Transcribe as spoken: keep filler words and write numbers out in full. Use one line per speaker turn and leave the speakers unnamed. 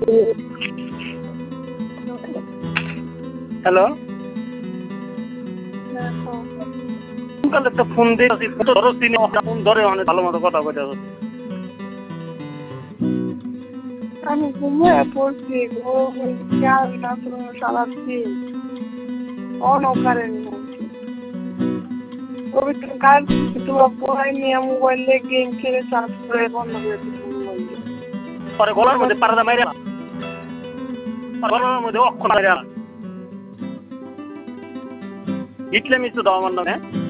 Hello, কালে তো phone দিয়ে ধরো তিনি ফোন ধরে অনেক ভালো মতো কথা বলে।
আমি ঘুমিয়ে পড়ছি গো, খেয়ালটা সারা দিন অনকারের মধ্যে পবিত্র কাল তোমার পড়াই নিয়ে মোবাইলে গেম খেলে চার্জ করে বন্ধ করে দিচ্ছি মোবাইল।
পরে গলার মধ্যে পারদা মাইরা গলার মধ্যে অক্ষর মাইরা ইটলে মিশতে দাও আমার নামে।